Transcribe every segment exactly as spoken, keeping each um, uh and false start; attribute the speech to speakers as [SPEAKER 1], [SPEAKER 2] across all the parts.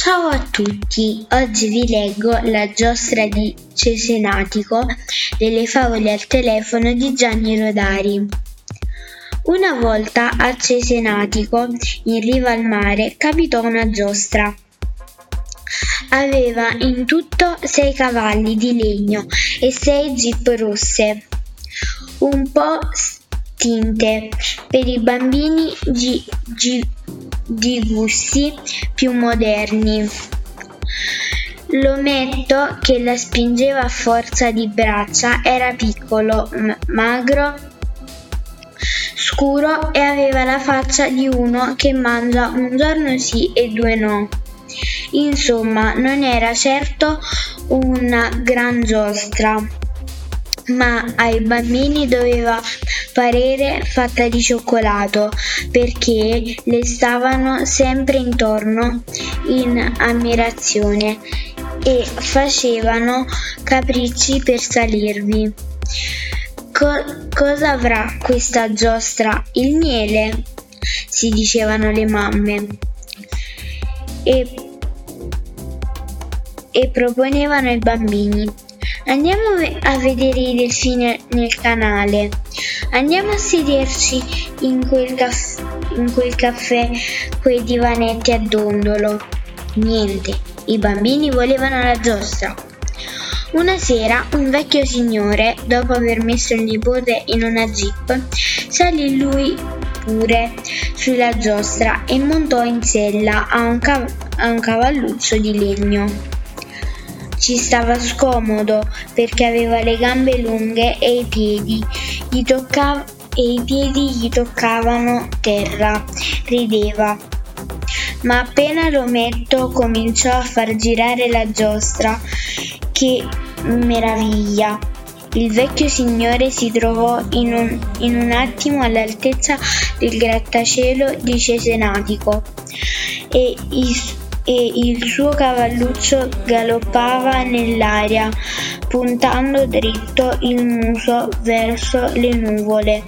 [SPEAKER 1] Ciao a tutti, oggi vi leggo La giostra di Cesenatico delle favole al telefono di Gianni Rodari. Una volta a Cesenatico, in riva al mare, capitò una giostra. Aveva in tutto sei cavalli di legno e sei jeep rosse, un po' tinte per i bambini di, di, di gusti più moderni. L'ometto che la spingeva a forza di braccia era piccolo, m- magro, scuro e aveva la faccia di uno che mangia un giorno sì e due no. Insomma, non era certo una gran giostra, ma ai bambini doveva parere fatta di cioccolato, perché le stavano sempre intorno in ammirazione e facevano capricci per salirvi. Co- cosa avrà questa giostra? Il miele, si dicevano le mamme, e, e proponevano ai bambini. Andiamo a vedere i delfini nel canale, andiamo a sederci in quel, caff- in quel caffè coi divanetti a dondolo. Niente, i bambini volevano la giostra. Una sera un vecchio signore, dopo aver messo il nipote in una jeep, salì lui pure sulla giostra e montò in sella a un, cav- a un cavalluccio di legno. Ci stava scomodo perché aveva le gambe lunghe e i piedi gli toccava, e i piedi gli toccavano terra. Rideva. Ma appena l'ometto cominciò a far girare la giostra, che meraviglia! Il vecchio signore si trovò in un, in un attimo all'altezza del grattacielo di Cesenatico e i e il suo cavalluccio galoppava nell'aria, puntando dritto il muso verso le nuvole.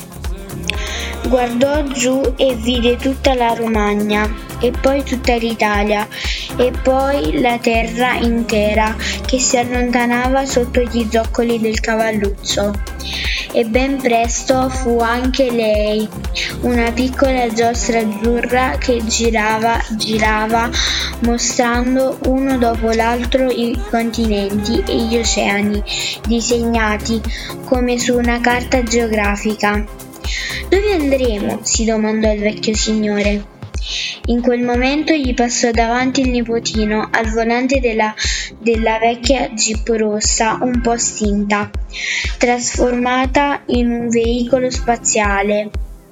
[SPEAKER 1] Guardò giù e vide tutta la Romagna, e poi tutta l'Italia, e poi la terra intera che si allontanava sotto gli zoccoli del cavalluccio. E ben presto fu anche lei, una piccola giostra azzurra che girava, girava, mostrando uno dopo l'altro i continenti e gli oceani, disegnati come su una carta geografica. «Dove andremo?» si domandò il vecchio signore. In quel momento gli passò davanti il nipotino al volante della, della vecchia jeep rossa un po' stinta, trasformata in un veicolo spaziale,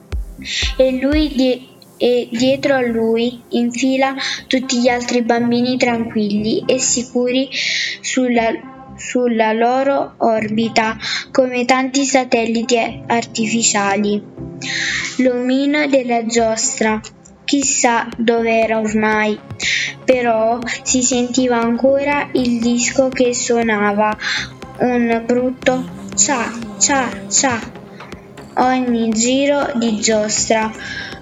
[SPEAKER 1] e lui di, e dietro a lui in fila tutti gli altri bambini tranquilli e sicuri sulla, sulla loro orbita come tanti satelliti artificiali. L'omino della giostra chissà dov'era ormai, però si sentiva ancora il disco che suonava un brutto cia cia cia. Ogni giro di giostra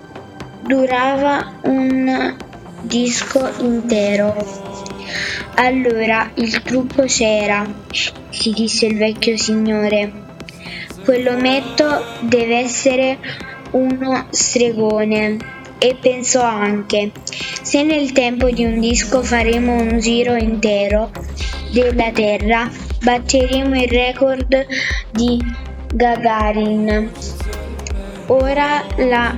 [SPEAKER 1] durava un disco intero. Allora il trucco c'era, si disse il vecchio signore. Quell'ometto deve essere uno stregone. E pensò anche, se nel tempo di un disco faremo un giro intero della Terra, batteremo il record di Gagarin. Ora la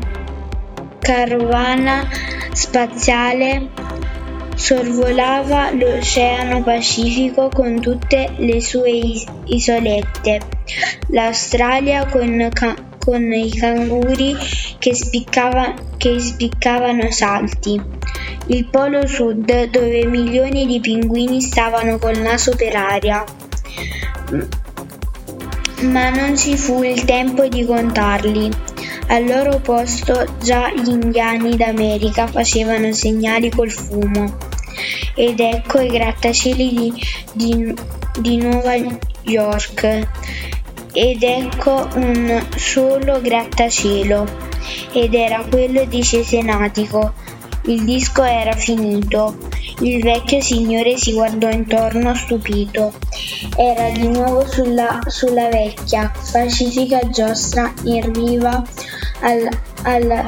[SPEAKER 1] carovana spaziale sorvolava l'Oceano Pacifico con tutte le sue is- isolette, l'Australia con ca- con i canguri che, spiccava, che spiccavano salti, il Polo Sud dove milioni di pinguini stavano col naso per aria. Ma non ci fu il tempo di contarli. Al loro posto già gli indiani d'America facevano segnali col fumo. Ed ecco i grattacieli di, di, di Nuova York. Ed ecco un solo grattacielo, ed era quello di Cesenatico. Il disco era finito Il vecchio signore si guardò intorno stupito. Era di nuovo sulla, sulla vecchia, pacifica giostra in riva al, al,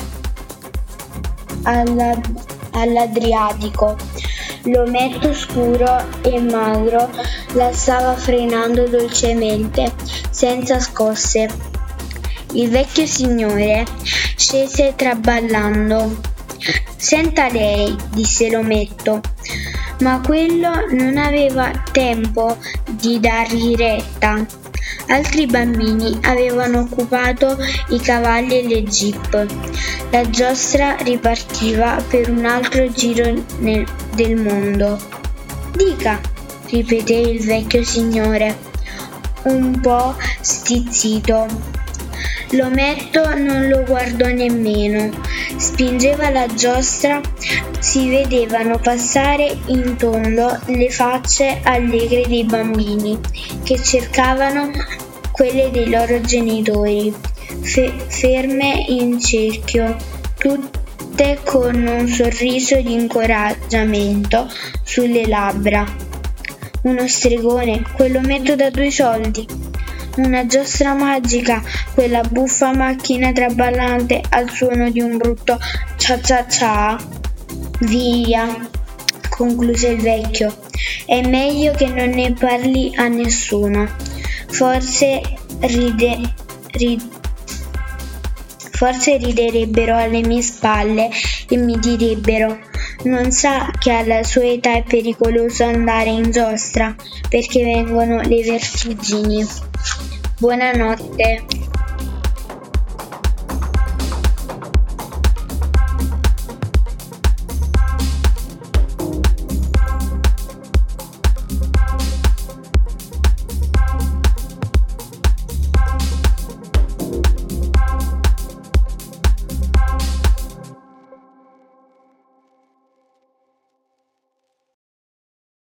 [SPEAKER 1] al, all'Adriatico. L'ometto scuro e magro la stava frenando dolcemente, senza scosse. Il vecchio signore scese traballando. «Senta lei», disse l'ometto, ma quello non aveva tempo di dargli retta. Altri bambini avevano occupato i cavalli e le jeep. La giostra ripartiva per un altro giro nel, del mondo. «Dica», ripeté il vecchio signore, un po' stizzito. L'ometto non lo guardò nemmeno. Spingeva la giostra, si vedevano passare in tondo le facce allegre dei bambini che cercavano quelle dei loro genitori, fe- ferme in cerchio, tutte con un sorriso di incoraggiamento sulle labbra. Uno stregone, quell'ometto da due soldi. Una giostra magica, quella buffa macchina traballante al suono di un brutto cia cia cia. Via, concluse il vecchio, è meglio che non ne parli a nessuno. Forse ride, rid, forse riderebbero alle mie spalle e mi direbbero: non sa che alla sua età è pericoloso andare in giostra perché vengono le vertigini. Buonanotte.